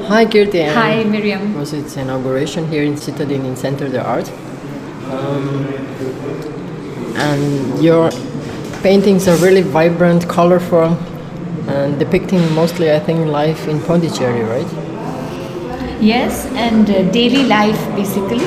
Hi Kirti, Hi Miriam. was its inauguration here in Citadine in Centre de Art. And your paintings are really vibrant, colorful, and depicting mostly, I think, life in Pondicherry, right? Yes, and daily life basically.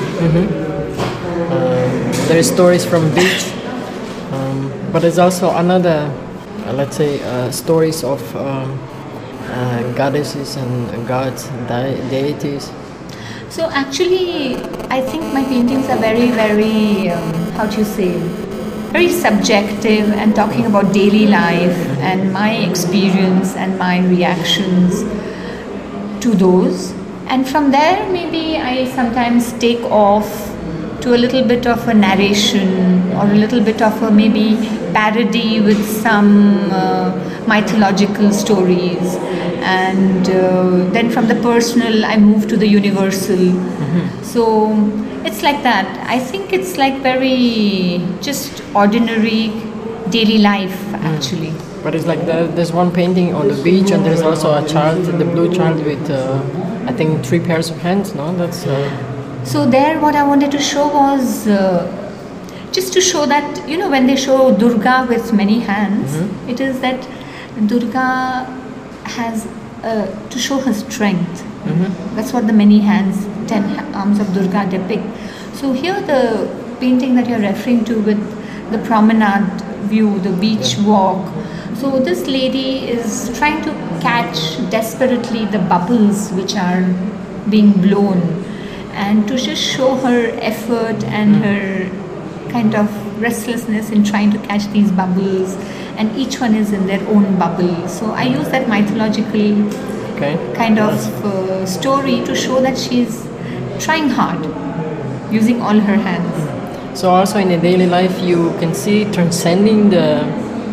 There is stories from beach, but there's also another, let's say, stories of goddesses and gods, deities. So actually, I think my paintings are very, how do you say, very subjective and talking about daily life and my experience and my reactions to those. And from there, maybe I sometimes take off to a little bit of a narration or a little bit of a maybe parody with some mythological stories. And then from the personal, I move to the universal. So it's like that. I think it's like very just ordinary daily life actually. But it's like there's one painting on the beach, and there's also a child, the blue child with, I think, 3 pairs of hands. No, that's. So there, what I wanted to show was just to show that when they show Durga with many hands, it is that Durga has to show her strength. That's what the many hands, 10 arms of Durga depict. So here, the painting that you're referring to with the promenade view, the beach walk. So this lady is trying to catch desperately the bubbles which are being blown, and to just show her effort and her kind of restlessness in trying to catch these bubbles, and each one is in their own bubble. So I use that mythological kind of story to show that she's trying hard, using all her hands. So also in the daily life, you can see transcending the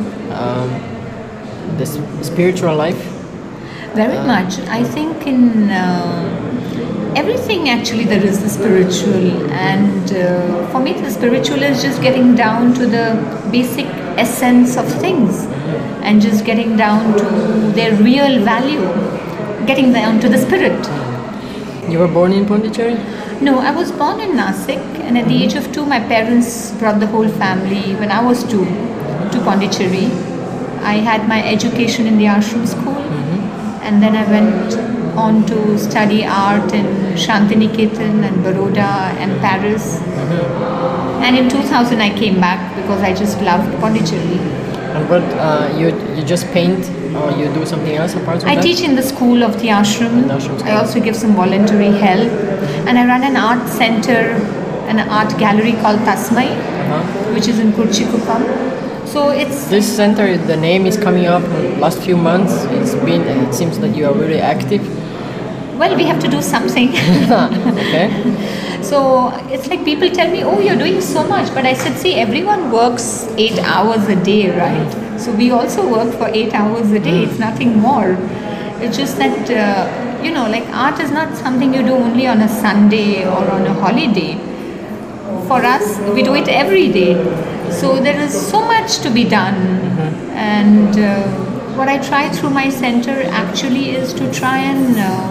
spiritual life. Very much. I think in everything actually there is the spiritual, and for me the spiritual is just getting down to the basic essence of things and just getting down to their real value, getting down to the spirit. You were born in Pondicherry? No, I was born in Nasik, and at the age of 2 my parents brought the whole family when I was 2 to Pondicherry. I had my education in the ashram school, and then I went on to study art in Shantiniketan and Baroda and Paris. And in 2000 I came back because I just loved Pondicherry. And what you just paint, or you do something else apart from that? I teach in the school of the ashram. I also give some voluntary help, and I run an art center, an art gallery called Tasmai, which is in Kurchikuppam. So it's this center. The name is coming up last few months. It seems that you are really active. Well, we have to do something. Okay. So it's like people tell me, "Oh, you're doing so much," but I said, "See, everyone works 8 hours a day, right? So we also work for 8 hours a day. It's nothing more. It's just that like art is not something you do only on a Sunday or on a holiday. For us, we do it every day. So there is so much to be done, and what I try through my center actually is to try and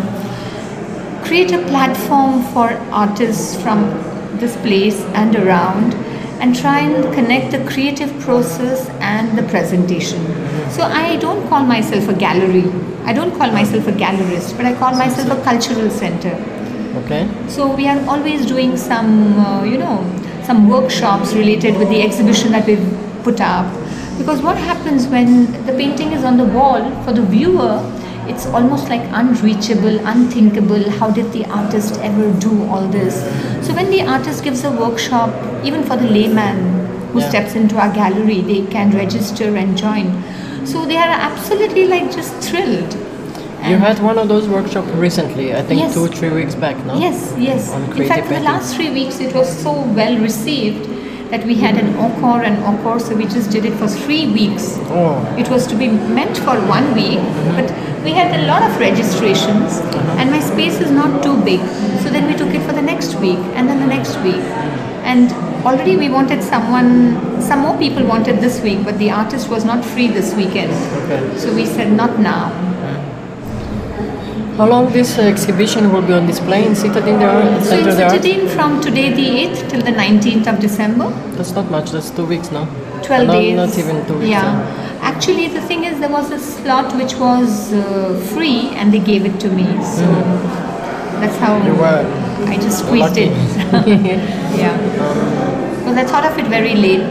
create a platform for artists from this place and around, and try and connect the creative process and the presentation. So I don't call myself a gallery. I don't call myself a gallerist, but I call myself a cultural center. Okay. So we are always doing some, some workshops related with the exhibition that we've put up. Because what happens when the painting is on the wall, for the viewer, it's almost like unreachable, unthinkable. How did the artist ever do all this? So when the artist gives a workshop, even for the layman who steps into our gallery, they can register and join. So they are absolutely like just thrilled. You had one of those workshops recently, I think. Yes. 2-3 weeks back, no? Yes. In fact, for the last 3 weeks, it was so well received that we had an encore, so we just did it for 3 weeks. Oh. It was to be meant for 1 week, but we had a lot of registrations, and my space is not too big. So then we took it for the next week, and then the next week. And already we wanted some more people wanted this week, but the artist was not free this weekend. Okay. So we said, not now. How long this exhibition will be on display in Citadin So Center in de Art? Citadin from today the 8th till the 19th of December. That's not much. That's 2 weeks now. 12 days. Not even 2 weeks. Yeah. Actually, the thing is, there was a slot which was free and they gave it to me. So that's how You were I just squeezed lucky. it. Yeah. Because I thought of it very late.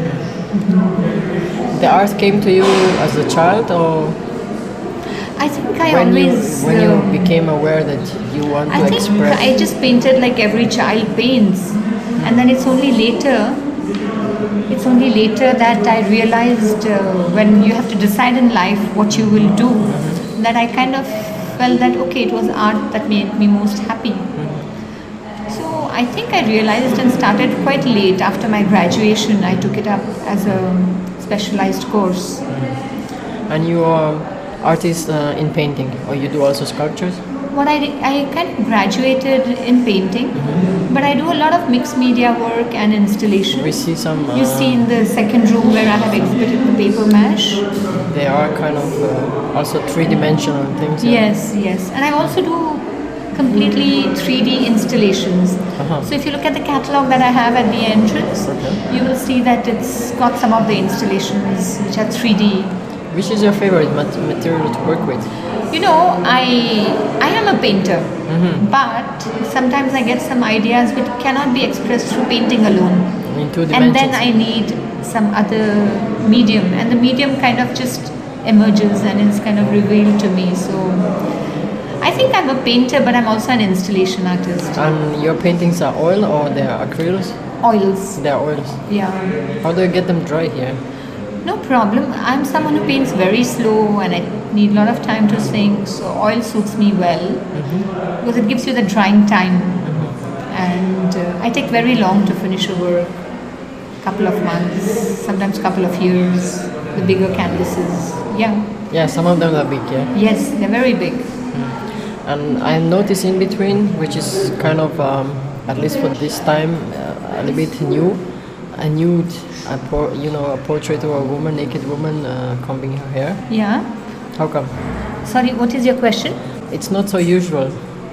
The art came to you as a child, or I think I when always. you when you became aware that you want I to think express? I just painted like every child paints, and then it's only later. It's only later that I realized when you have to decide in life what you will do, that I kind of felt that okay, it was art that made me most happy. So I think I realized and started quite late after my graduation. I took it up as a specialized course. And you are artist in painting, or you do also sculptures? What I kind of graduated in painting, but I do a lot of mixed media work and installation. We see some. You see in the second room where I have exhibited the paper mache. They are kind of also three-dimensional things. Yeah. Yes. And I also do completely 3D installations. So if you look at the catalog that I have at the entrance, you will see that it's got some of the installations which are 3D. Which is your favorite material to work with? You know, I am a painter, but sometimes I get some ideas which cannot be expressed through painting alone. In 2 dimensions. And then I need some other medium, and the medium kind of just emerges and is kind of revealed to me. So I think I'm a painter, but I'm also an installation artist. And your paintings are oil or they are acrylics? Oils, They are oils. yeah. How do you get them dry here? No problem. I'm someone who paints very slow and I need a lot of time to sink, so oil suits me well because it gives you the drying time. And I take very long to finish a work, couple of months, sometimes couple of years, the bigger canvases. Yeah. Yeah, some of them are big, yeah. Yes, they're very big. And I noticed in between, which is kind of, at least for this time, a little bit new, a nude, a portrait of a woman, naked woman, combing her hair. Yeah. How come? Sorry, what is your question? It's not so usual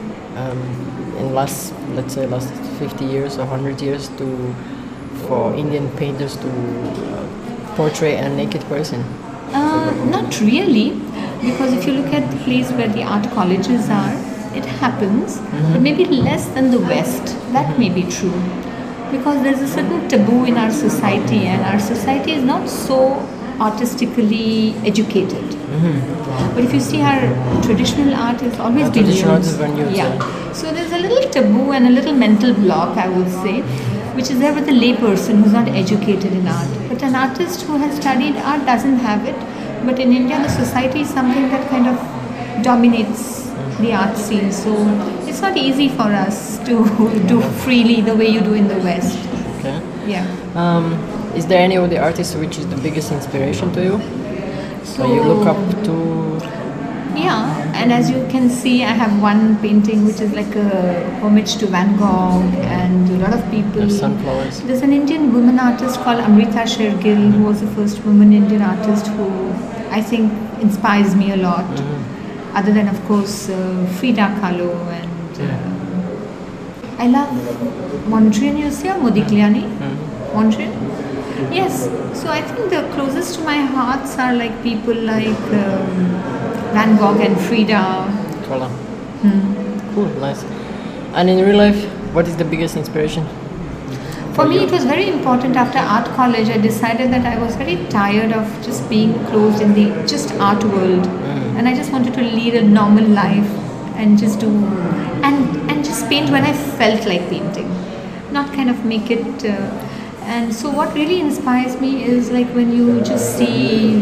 in let's say last 50 years or 100 years for Indian painters to portray a naked person. Not really, because if you look at the place where the art colleges are, it happens, but maybe less than the West. That may be true, because there's a certain taboo in our society, and our society is not so artistically educated. But if you see our traditional art has always been traditional art used. is very used, Yeah. So there's a little taboo and a little mental block, I would say, which is there with the layperson who's not educated in art. But an artist who has studied art doesn't have it. But in India, the society is something that kind of dominates the art scene. So it's not easy for us to do freely the way you do in the West. Okay. Yeah. Is there any of the artists which is the biggest inspiration to you? So Or you look up to? Yeah, and as you can see, I have one painting which is like a homage to Van Gogh and a lot of people. There's sunflowers. There's an Indian woman artist called Amrita Shergill, who was the first woman Indian artist who I think inspires me a lot. Other than, of course, Frida Kahlo and I love Mondrian, you see, or Modigliani? Mondrian? Yes, so I think the closest to my hearts are like people like Van Gogh and Frida. Cool. Cool, nice. And in real life, what is the biggest inspiration? For me, it was very important after art college. I decided that I was very tired of just being closed in the just art world, and I just wanted to lead a normal life and just do and just paint when I felt like painting, not kind of make it. And so, what really inspires me is like when you just see,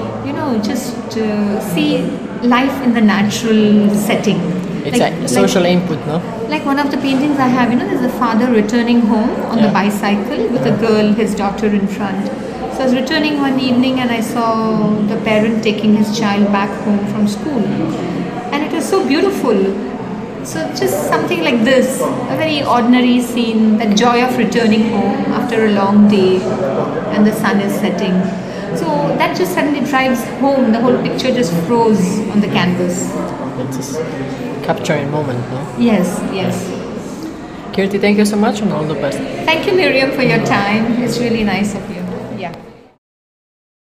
see life in the natural setting. It's a social input, no? Like one of the paintings I have, there's a father returning home on the bicycle with a girl, his daughter in front. So I was returning one evening and I saw the parent taking his child back home from school. And it was so beautiful. So just something like this, a very ordinary scene, the joy of returning home after a long day and the sun is setting. So that just suddenly drives home. The whole picture just froze on the canvas. It's just capturing moment, no? Yes, yes. Kirti, thank you so much and all the best. Thank you, Miriam, for your time. It's really nice of you.